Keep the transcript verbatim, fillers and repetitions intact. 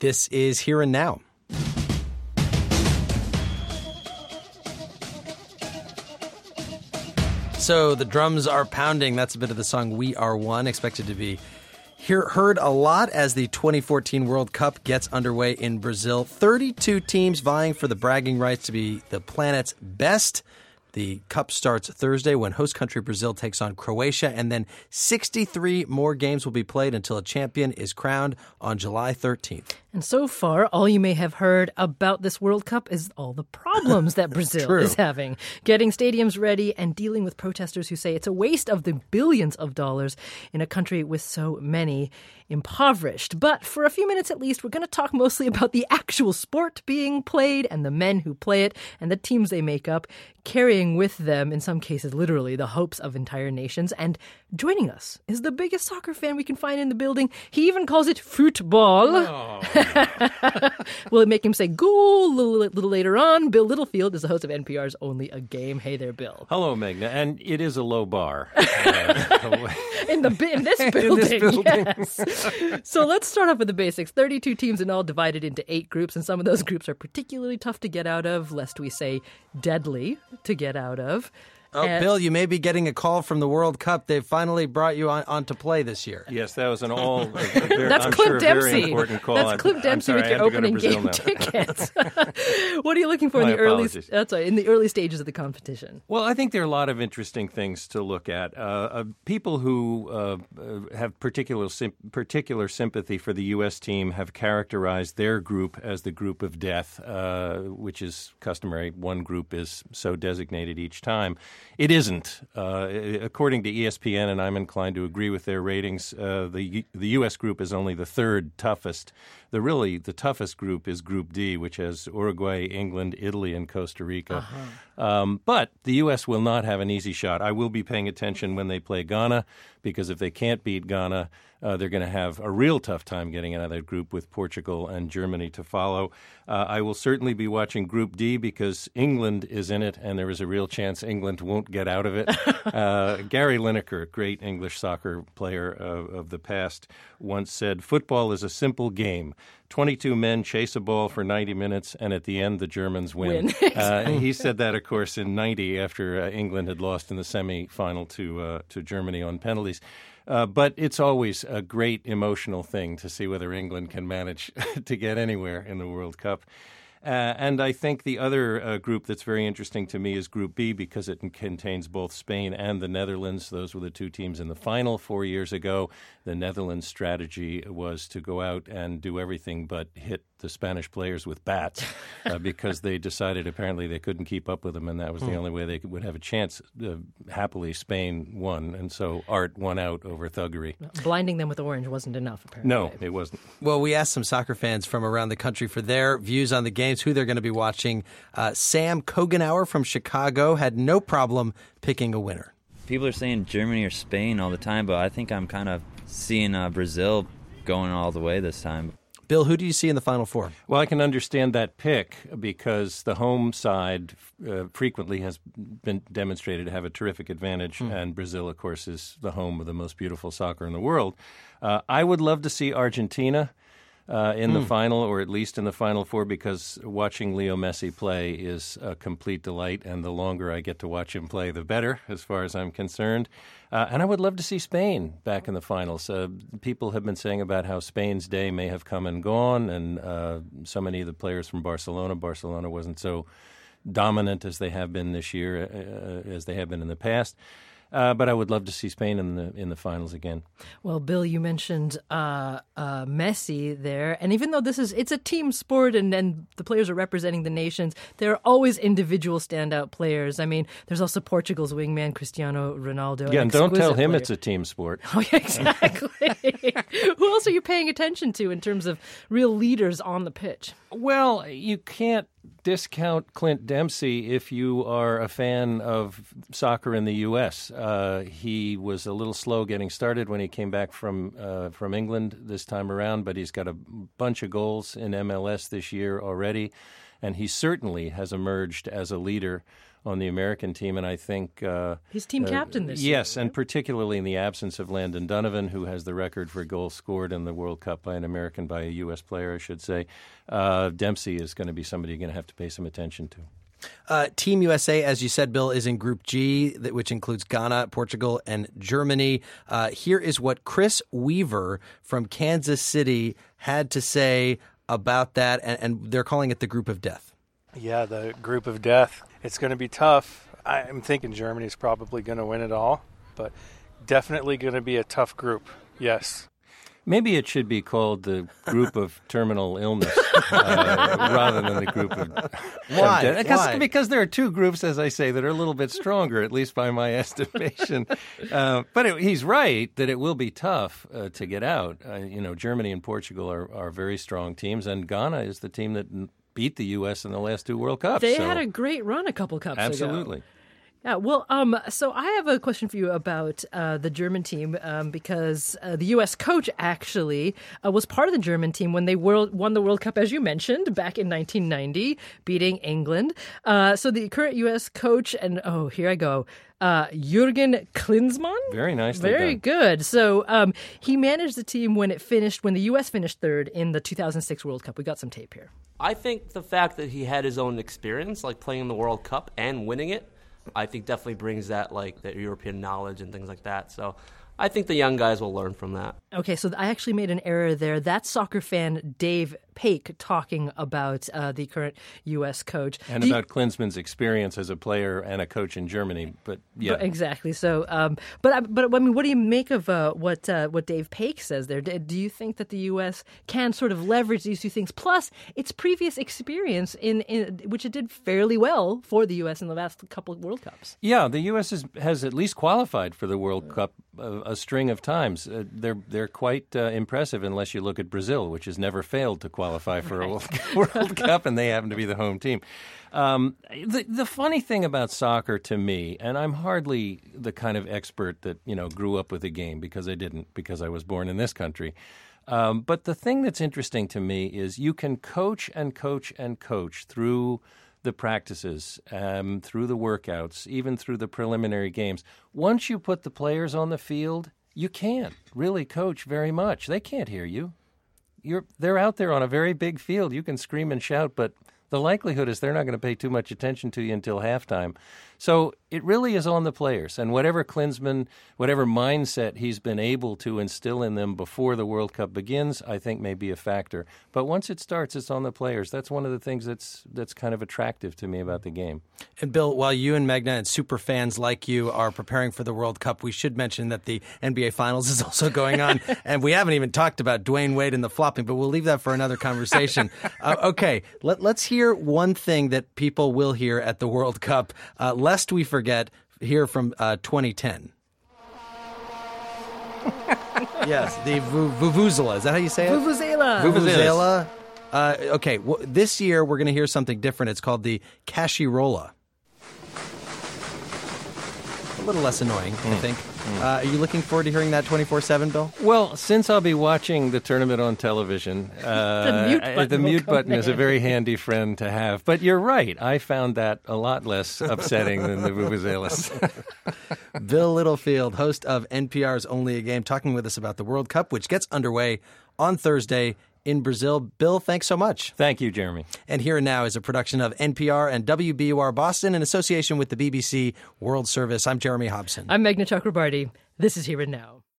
This is Here and Now. So the drums are pounding. That's a bit of the song We Are One, expected to be hear, heard a lot as the twenty fourteen World Cup gets underway in Brazil. thirty-two teams vying for the bragging rights to be the planet's best. The Cup starts Thursday when host country Brazil takes on Croatia, and then sixty-three more games will be played until a champion is crowned on July thirteenth. And so far, all you may have heard about this World Cup is all the problems that Brazil True. is having. Getting stadiums ready and dealing with protesters who say it's a waste of the billions of dollars in a country with so many impoverished. But for a few minutes at least, we're going to talk mostly about the actual sport being played and the men who play it and the teams they make up, carrying with them, in some cases literally, the hopes of entire nations. And joining us is the biggest soccer fan we can find in the building. He even calls it football. Oh. Will it make him say goal a little, little later on? Bill Littlefield is the host of N P R's Only a Game. Hey there, Bill. Hello, Meghna. And it is a low bar. uh, in, the, in this building, in this building. Yes. So let's start off with the basics. thirty-two teams in all, divided into eight groups, and some of those groups are particularly tough to get out of, lest we say deadly to get out of. Oh, And- Bill, you may be getting a call from the World Cup. They've finally brought you on, on to play this year. Yes, that was an all. A very, That's I'm Clint sure, a Dempsey. very important call. That's I'm- Clint I'm Dempsey sorry, with I your have to go to opening Brazil game now. tickets. What are you looking for in My the early? apologies. That's right, in the early stages of the competition. Well, I think there are a lot of interesting things to look at. Uh, uh, people who uh, uh, have particular sim- particular sympathy for the U S team have characterized their group as the group of death, uh, which is customary. One group is so designated each time. It isn't. Uh, according to E S P N, and I'm inclined to agree with their ratings, uh, the U- the U S group is only the third toughest. The really the toughest group is Group D, which has Uruguay, England, Italy, and Costa Rica. Uh-huh. Um, but the U S will not have an easy shot. I will be paying attention when they play Ghana, because if they can't beat Ghana, uh, they're going to have a real tough time getting out of that group with Portugal and Germany to follow. Uh, I will certainly be watching Group D because England is in it, and there is a real chance England won't get out of it. uh, Gary Lineker, great English soccer player of, of the past, once said, "Football is a simple game. twenty-two men chase a ball for ninety minutes, and at the end, the Germans win." Win. uh, he said that, of course, in ninety after uh, England had lost in the semifinal to uh, to Germany on penalties. Uh, but it's always a great emotional thing to see whether England can manage to get anywhere in the World Cup. Uh, and I think the other uh, group that's very interesting to me is Group B because it contains both Spain and the Netherlands. Those were the two teams in the final four years ago. The Netherlands' strategy was to go out and do everything but hit the Spanish players with bats uh, because they decided apparently they couldn't keep up with them, and that was the only way they could, would have a chance. Uh, happily, Spain won, and so Art won out over thuggery. Blinding them with orange wasn't enough, apparently. No, it wasn't. Well, we asked some soccer fans from around the country for their views on the games, who they're going to be watching. Uh, Sam Kogenauer from Chicago had no problem picking a winner. People are saying Germany or Spain all the time, but I think I'm kind of seeing uh, Brazil going all the way this time. Bill, who do you see in the Final Four? Well, I can understand that pick because the home side uh, frequently has been demonstrated to have a terrific advantage, mm. and Brazil, of course, is the home of the most beautiful soccer in the world. Uh, I would love to see Argentina uh, in mm. the final, or at least in the Final Four, because watching Leo Messi play is a complete delight, and the longer I get to watch him play, the better, as far as I'm concerned. Uh, and I would love to see Spain back in the finals. Uh, people have been saying about how Spain's day may have come and gone, and uh, so many of the players from Barcelona, Barcelona wasn't so dominant as they have been this year, uh, as they have been in the past. Uh, but I would love to see Spain in the in the finals again. Well, Bill, you mentioned uh, uh, Messi there, and even though this is it's a team sport and, and the players are representing the nations, there are always individual standout players. I mean, there's also Portugal's wingman Cristiano Ronaldo. Yeah, and don't tell him player. It's a team sport. Oh, yeah, exactly. Who else are you paying attention to in terms of real leaders on the pitch? Well, you can't discount Clint Dempsey if you are a fan of soccer in the U S. Uh, he was a little slow getting started when he came back from uh, from England this time around, but he's got a bunch of goals in M L S this year already, and he certainly has emerged as a leader on the American team, and I think uh, he's team uh, captain this year. Yes, and particularly in the absence of Landon Donovan, who has the record for goals scored in the World Cup by an American, by a U S player, I should say. Uh, Dempsey is going to be somebody you're going to have to pay some attention to. Uh, Team U S A, as you said, Bill, is in Group G, which includes Ghana, Portugal, and Germany. Uh, here is what Chris Weaver from Kansas City had to say about that, and, and they're calling it the Group of Death. Yeah, the Group of Death. It's going to be tough. I'm thinking Germany's probably going to win it all, but definitely going to be a tough group, yes. Maybe it should be called the Group of Terminal Illness uh, rather than the Group of Why? Death. Because, Why? because there are two groups, as I say, that are a little bit stronger, at least by my estimation. Uh, but it, he's right that it will be tough uh, to get out. Uh, you know, Germany and Portugal are, are very strong teams, and Ghana is the team that beat the U S in the last two World Cups. They so. had a great run a couple cups Absolutely. ago. Yeah, well, um, so I have a question for you about uh, the German team um, because uh, the U S coach actually uh, was part of the German team when they world, won the World Cup, as you mentioned, back in nineteen ninety, beating England. Uh, so the current U S coach, and oh, here I go, uh, Jürgen Klinsmann. Very nicely Very done. good. So um, he managed the team when it finished, when the U S finished third in the two thousand six World Cup. We got some tape here. I think the fact that he had his own experience, like playing in the World Cup and winning it, I think definitely brings that, like, the European knowledge and things like that. So I think the young guys will learn from that. Okay, so I actually made an error there. That's soccer fan Dave Paik talking about uh, the current U S coach. And Do you- about Klinsmann's experience as a player and a coach in Germany. But yeah, But exactly. So, um, but I- but I mean, what do you make of uh, what uh, what Dave Paik says there? Do do you think that the U S can sort of leverage these two things, plus its previous experience in, in which it did fairly well for the U S in the last couple of World Cups? Yeah, the U S is, has at least qualified for the World Cup a, a string of times. Uh, they're they're quite uh, impressive, unless you look at Brazil, which has never failed to qualify for a World, World Cup, and they happen to be the home team. Um, the the funny thing about soccer to me, and I'm hardly the kind of expert that you know grew up with the game because I didn't, because I was born in this country. Um, but the thing that's interesting to me is you can coach and coach and coach through the practices, um, through the workouts, even through the preliminary games. Once you put the players on the field, you can't really coach very much. They can't hear you. You're, they're out there on a very big field. You can scream and shout, but the likelihood is they're not going to pay too much attention to you until halftime. So it really is on the players. And whatever Klinsmann, whatever mindset he's been able to instill in them before the World Cup begins, I think may be a factor. But once it starts, it's on the players. That's one of the things that's that's kind of attractive to me about the game. And Bill, while you and Magna and super fans like you are preparing for the World Cup, we should mention that the N B A Finals is also going on. And we haven't even talked about Dwayne Wade and the flopping, but we'll leave that for another conversation. uh, okay, let, let's hear one thing that people will hear at the World Cup, uh, lest we forget, here from uh, twenty ten. Yes, the vu- Vuvuzela. Is that how you say it? Vuvuzela. Vuvuzela. Uh, okay, w- this year we're going to hear something different. It's called the Cashirola. A little less annoying, mm. I think. Mm. Uh, are you looking forward to hearing that twenty-four seven, Bill? Well, since I'll be watching the tournament on television, uh, the mute button, the mute button is a in. very handy friend to have. But you're right. I found that a lot less upsetting than the Vuvuzelas. Bill Littlefield, host of N P R's Only a Game, talking with us about the World Cup, which gets underway on Thursday in Brazil. Bill, thanks so much. Thank you, Jeremy. And Here and Now is a production of N P R and W B U R Boston in association with the B B C World Service. I'm Jeremy Hobson. I'm Meghna Chakrabarty. This is Here and Now.